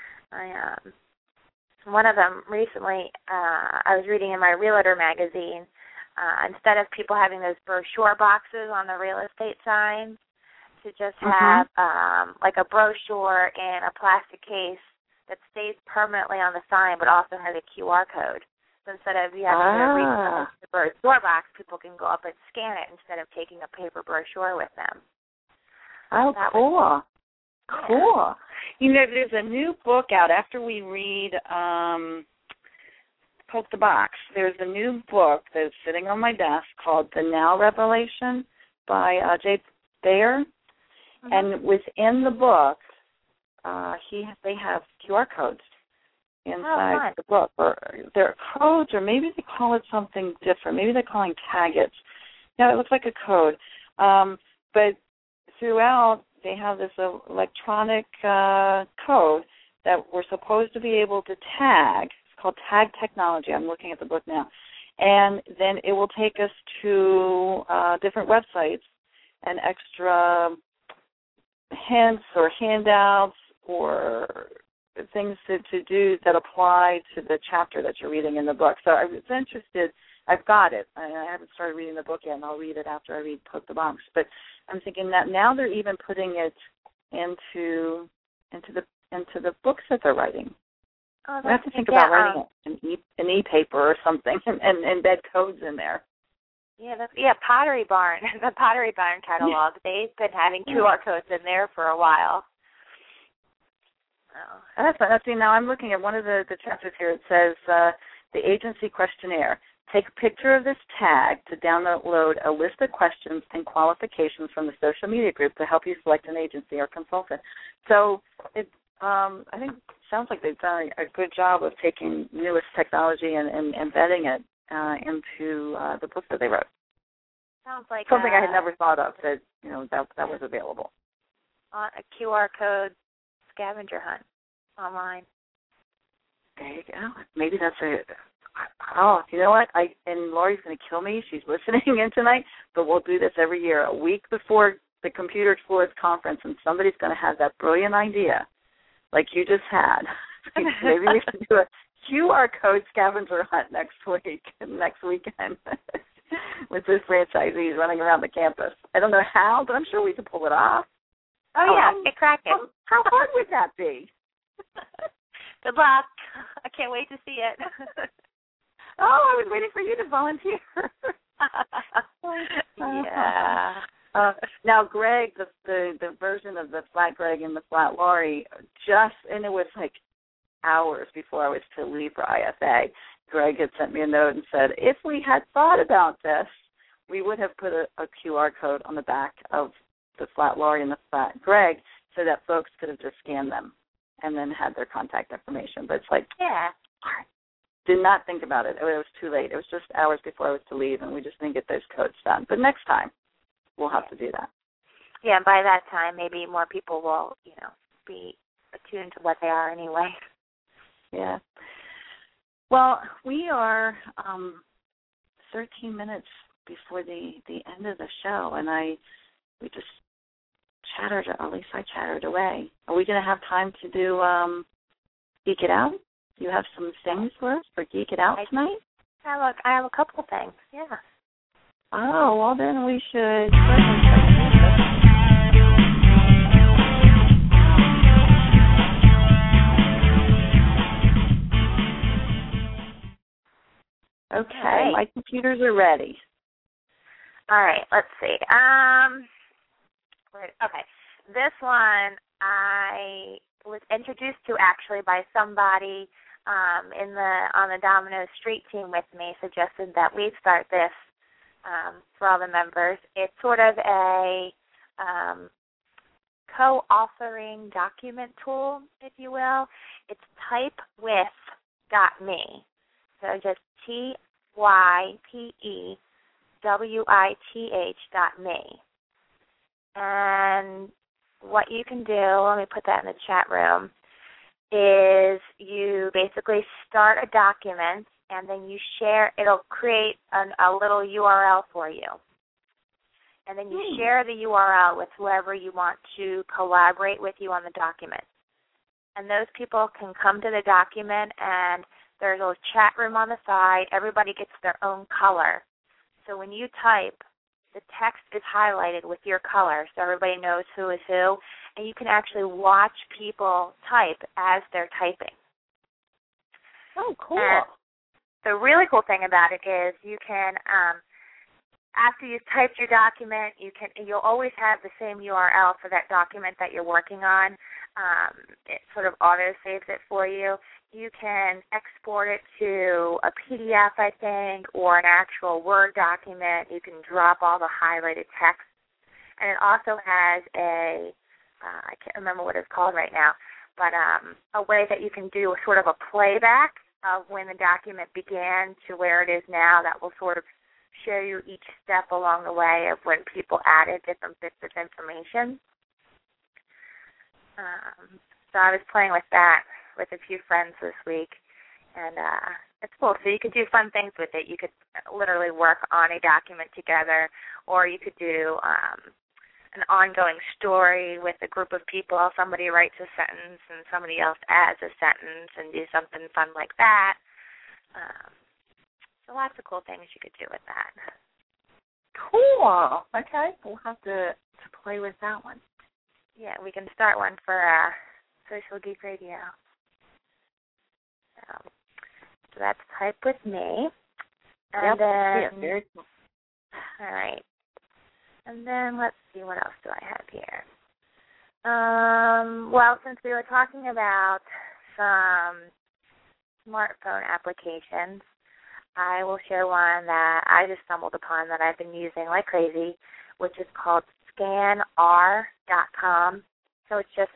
One of them recently, I was reading in my Realtor magazine, instead of people having those brochure boxes on the real estate signs, to just have like a brochure in a plastic case that stays permanently on the sign but also has a QR code. So instead of you having to read the brochure box, people can go up and scan it instead of taking a paper brochure with them. Oh, cool. Cool. There's a new book out after we read Poke the Box. There's a new book that's sitting on my desk called The Now Revelation by Jay Baer. And within the book, they have QR codes inside the book. Or they're codes, or maybe they call it something different. Maybe they're calling taggets. Yeah, it looks like a code. But throughout, they have this electronic code that we're supposed to be able to tag. It's called Tag Technology. I'm looking at the book now. And then it will take us to different websites and extra hints or handouts or things to do that apply to the chapter that you're reading in the book. So I was interested. I've got it. I haven't started reading the book yet, and I'll read it after I read Poke the Box. But I'm thinking that now they're even putting it into the books that they're writing. I have to think about writing an e-paper or something and embed codes in there. Pottery Barn, the Pottery Barn catalog, they've been having QR codes in there for a while. That's fun. See, now I'm looking at one of the chapters here. It says the agency questionnaire. Take a picture of this tag to download a list of questions and qualifications from the social media group to help you select an agency or consultant. So I think it sounds like they've done a good job of taking newest technology and embedding it into the books that they wrote. Sounds like something I had never thought of that that was available. A QR code scavenger hunt online. There you go. Maybe that's oh, you know what? And Lori's going to kill me. She's listening in tonight, but we'll do this every year, a week before the Computer Explorers Conference, and somebody's going to have that brilliant idea like you just had. Maybe we should do a QR code scavenger hunt next weekend with this franchisees running around the campus. I don't know how, but I'm sure we can pull it off. Oh, yeah, get cracking. How hard would that be? Good luck. I can't wait to see it. Oh, I was waiting for you to volunteer. Yeah. Now, Greg, the version of the Flat Greg and the Flat Laurie, and it was like hours before I was to leave for IFA, Greg had sent me a note and said, if we had thought about this, we would have put a QR code on the back of the Flat Laurie and the Flat Greg so that folks could have just scanned them and then had their contact information. But it's like, yeah. Did not think about it. It was too late. It was just hours before I was to leave, and we just didn't get those codes done. But next time, we'll have to do that. Yeah, and by that time, maybe more people will, be attuned to what they are anyway. Yeah. Well, we are 13 minutes before the end of the show, and we just chattered, or at least I chattered away. Are we going to have time to do Geek It Out? Do you have some things for us for Geek It Out tonight? I have a couple of things, yeah. Oh, well then we should. Okay, right. My computers are ready. All right, let's see. Okay, this one I was introduced to actually by somebody on the Domino Street team with me, suggested that we start this for all the members. It's sort of a co-authoring document tool, if you will. It's typewith.me. So just typewith.me. And what you can do, let me put that in the chat room, is you basically start a document and then you share, it'll create a little URL for you. And then you share the URL with whoever you want to collaborate with you on the document. And those people can come to the document, and there's a chat room on the side. Everybody gets their own color. So when you type, the text is highlighted with your color so everybody knows who is who, and you can actually watch people type as they're typing. Oh, cool. And the really cool thing about it is you can, after you've typed your document, you'll always have the same URL for that document that you're working on. It sort of auto-saves it for you. You can export it to a PDF, I think, or an actual Word document. You can drop all the highlighted text. And it also has I can't remember what it's called right now, but a way that you can do sort of a playback of when the document began to where it is now that will sort of show you each step along the way of when people added different bits of information. So I was playing with that with a few friends this week, and it's cool. So you could do fun things with it. You could literally work on a document together, or you could do an ongoing story with a group of people. Somebody writes a sentence and somebody else adds a sentence and do something fun like that. So lots of cool things you could do with that. Cool. Okay. We'll have to play with that one. Yeah, we can start one for Social Geek Radio. So that's Type With Me. And then, very cool. All right. And then let's see, what else do I have here? Well, since we were talking about some smartphone applications, I will share one that I just stumbled upon that I've been using like crazy, which is called scanr.com. So it's just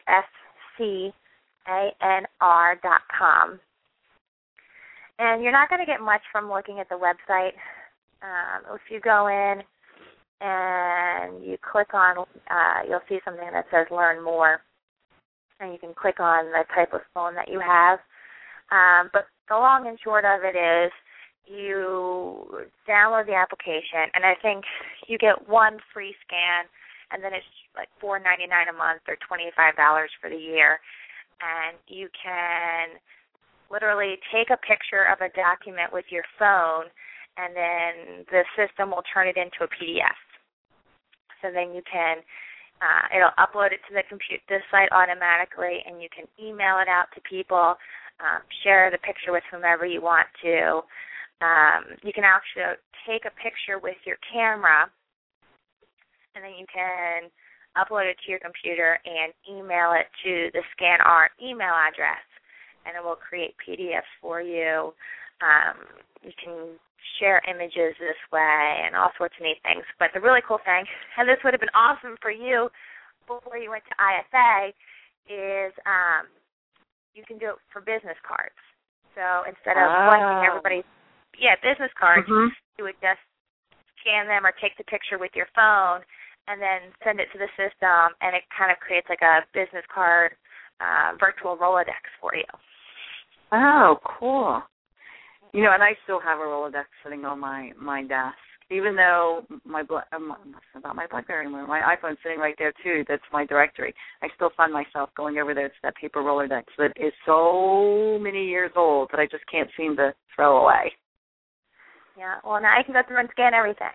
SCANR.com. And you're not going to get much from looking at the website. If you go in and you click on, you'll see something that says Learn More. And you can click on the type of phone that you have. But the long and short of it is you download the application, and I think you get one free scan, and then it's like $4.99 a month or $25 for the year. And you can literally take a picture of a document with your phone, and then the system will turn it into a PDF. So then you can, it'll upload it to the site automatically, and you can email it out to people, share the picture with whomever you want to. You can actually take a picture with your camera, and then you can upload it to your computer and email it to the ScanR email address, and it will create PDFs for you. You can share images this way and all sorts of neat things. But the really cool thing, and this would have been awesome for you before you went to IFA, is you can do it for business cards. So instead of collecting everybody's business cards, you would just scan them or take the picture with your phone and then send it to the system, and it kind of creates like a business card virtual Rolodex for you. Oh, cool. You know, and I still have a Rolodex sitting on my desk, even though my BlackBerry, my iPhone's sitting right there too. That's my directory. I still find myself going over there to that paper Rolodex that is so many years old that I just can't seem to throw away. Yeah, well, now you can go through and scan everything.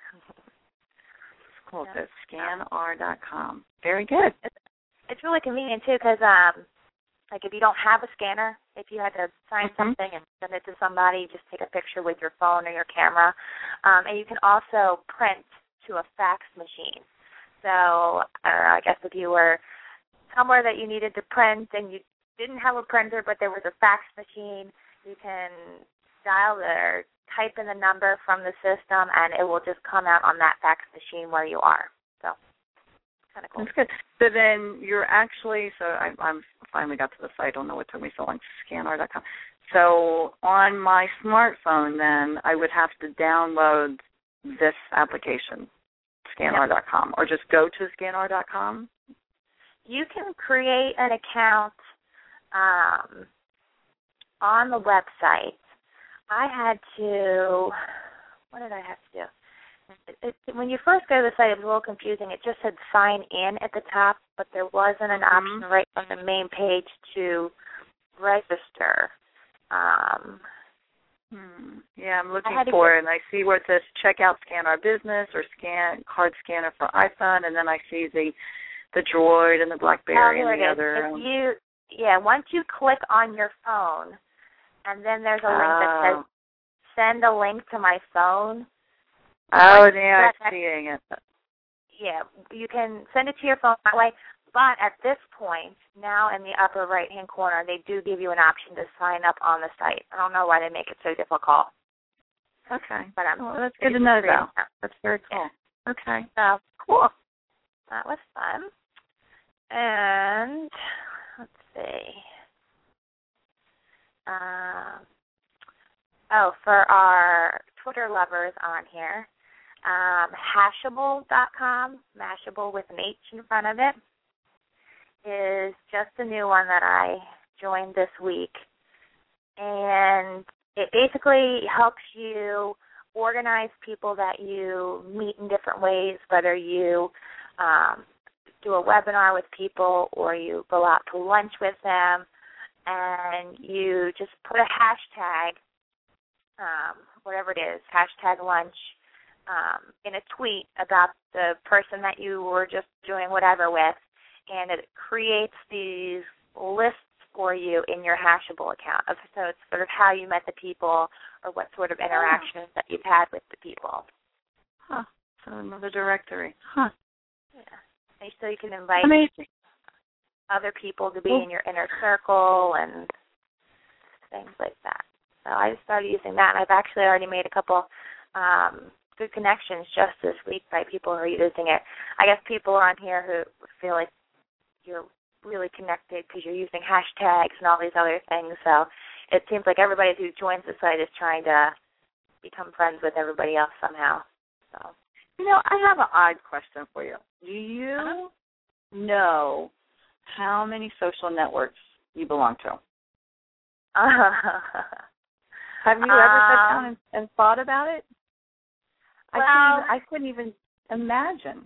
It's cool. So scanr.com. Very good. It's really convenient too, because like if you don't have a scanner, if you had to sign something and send it to somebody, just take a picture with your phone or your camera. And you can also print to a fax machine. So I guess if you were somewhere that you needed to print and you didn't have a printer but there was a fax machine, you can type in the number from the system, and it will just come out on that fax machine where you are. So kind of cool. That's good. So then you're actually, I'm finally got to the site. I don't know what took me so long, scanr.com. So on my smartphone then, I would have to download this application, scanr.com, or just go to scanr.com? You can create an account on the website. I had to, what did I have to do? When you first go to the site, it was a little confusing. It just said sign in at the top, but there wasn't an option right on the main page to register. Yeah, I'm looking for it, and I see where it says check out ScanR Business or scan card scanner for iPhone, and then I see the Droid and the BlackBerry and the other. Once you click on your phone, and then there's a link that says send a link to my phone. Oh, yeah, I'm seeing it. Yeah, you can send it to your phone that way. But at this point, now in the upper right-hand corner, they do give you an option to sign up on the site. I don't know why they make it so difficult. Okay. But that's good to know, though. That's very cool. Yeah. Okay. So, cool. That was fun. And let's see. For our Twitter lovers on here, Hashable.com, Mashable with an H in front of it, is just a new one that I joined this week. And it basically helps you organize people that you meet in different ways, whether you do a webinar with people or you go out to lunch with them, and you just put a hashtag, whatever it is, hashtag lunch, in a tweet about the person that you were just doing whatever with, and it creates these lists for you in your Hashable account. So it's sort of how you met the people or what sort of interactions that you've had with the people. Huh. So another directory. Huh. Yeah. And so you can invite other people to be in your inner circle and things like that. So I just started using that, and I've actually already made a couple good connections just this week by people who are using it. I guess people on here who feel like you're really connected because you're using hashtags and all these other things. So it seems like everybody who joins the site is trying to become friends with everybody else somehow. So, I have an odd question for you. Do you know how many social networks you belong to? Have you ever sat down and thought about it? Well, I couldn't even imagine.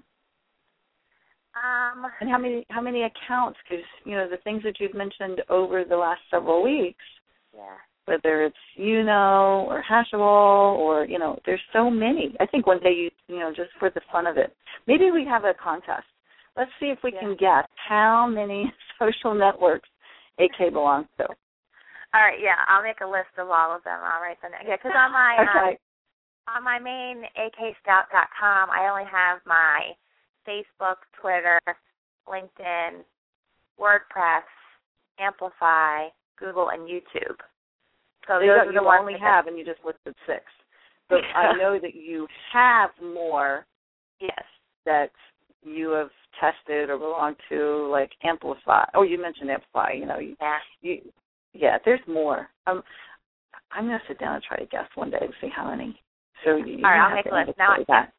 And how many accounts? Because the things that you've mentioned over the last several weeks. Yeah. Whether it's or Hashable or there's so many. I think one day just for the fun of it, maybe we have a contest. Let's see if we can guess how many social networks AK belongs to. All right, yeah, I'll make a list of all of them. I'll write them down. Yeah, because on my main akstout.com, I only have my Facebook, Twitter, LinkedIn, WordPress, Amplify, Google, and YouTube. So those are the ones only have, and you just listed 6. But I know that you have more. Yes. That you have tested or belong to, like Amplify. Oh, you mentioned Amplify. Yeah, there's more. I'm going to sit down and try to guess one day and see how many. So all right, I'll make a list now.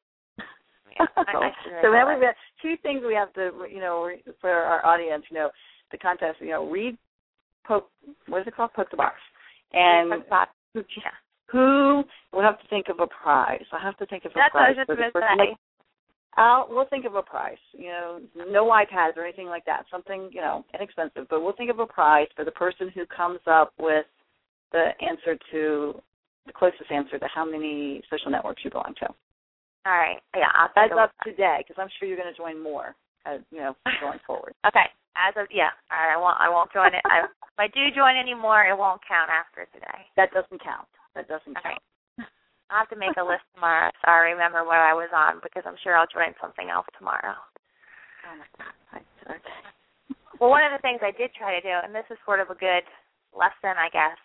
So now we've got 2 things we have to, for our audience, the contest, read, what is it called? Poke the Box. And who will have to think of a prize? I have to think of a prize. That's what I was just going to say. We'll think of a prize, no iPads or anything like that, something, inexpensive, but we'll think of a prize for the person who comes up with the closest answer to how many social networks you belong to. All right. Yeah, as of today, because I'm sure you're going to join more, going forward. Okay. All right, I won't join it. If I do join any more, it won't count after today. That doesn't count. Count. Right. I'll have to make a list tomorrow so I remember what I was on, because I'm sure I'll join something else tomorrow. Oh, my God. Okay. Well, one of the things I did try to do, and this is sort of a good lesson, I guess,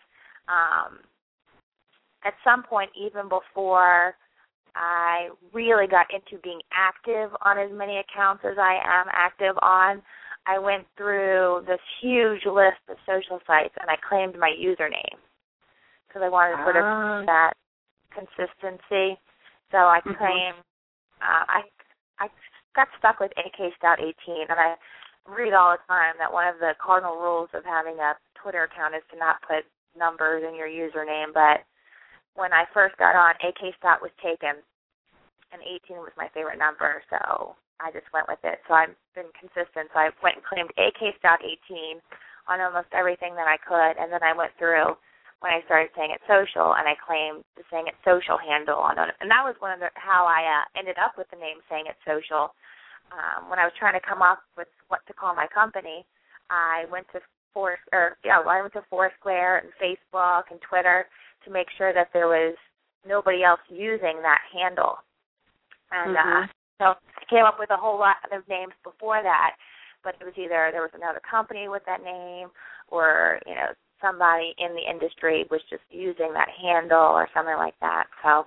at some point, even before I really got into being active on as many accounts as I am active on, I went through this huge list of social sites, and I claimed my username because I wanted sort of that consistency. So I claimed, I got stuck with akstout18, and I read all the time that one of the cardinal rules of having a Twitter account is to not put numbers in your username. But when I first got on, akstout was taken, and 18 was my favorite number, so I just went with it. So I've been consistent. So I went and claimed akstout18 on almost everything that I could, and then I went through when I started saying it social, and I claimed the saying it social handle on it. And that was how I ended up with the name saying it social. When I was trying to come up with what to call my company, I went to Foursquare and Facebook and Twitter to make sure that there was nobody else using that handle. And so I came up with a whole lot of names before that, but it was either there was another company with that name, or somebody in the industry was just using that handle or something like that. So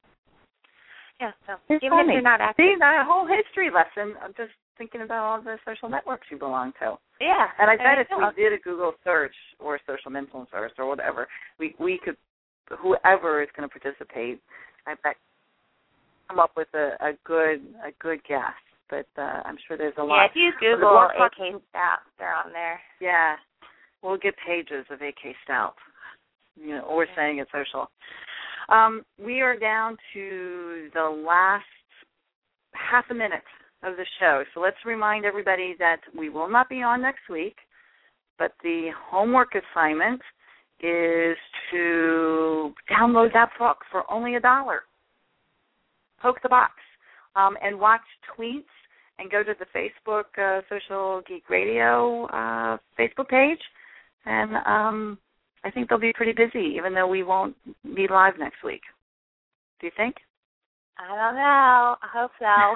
yeah, so even if you're not active. See, that whole history lesson, I'm just thinking about all the social networks you belong to. Yeah. And I bet if we did a Google search or social influencers or whatever, we could, whoever is going to participate, I bet come up with a good guess. But I'm sure there's a lot. Yeah, if you Google AK Stout, they're on there. Yeah. We'll get pages of AK Stout, or saying it social. We are down to the last half a minute of the show. So let's remind everybody that we will not be on next week, but the homework assignment is to download that book for only $1. Poke the Box, and watch tweets, and go to the Facebook Social Geek Radio Facebook page. And I think they'll be pretty busy, even though we won't be live next week. Do you think? I don't know. I hope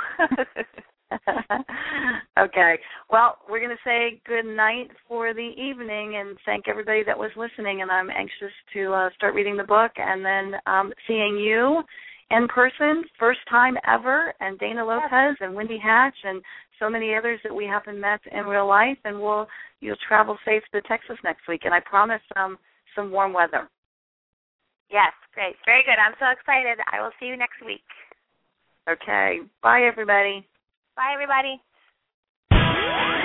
so. Okay. Well, we're going to say good night for the evening and thank everybody that was listening. And I'm anxious to start reading the book and then seeing you in person, first time ever, and Dana Lopez and Wendy Hatch and so many others that we haven't met in real life. And you'll travel safe to Texas next week. And I promise some warm weather. Yes, great. Very good. I'm so excited. I will see you next week. Okay. Bye, everybody. Bye, everybody.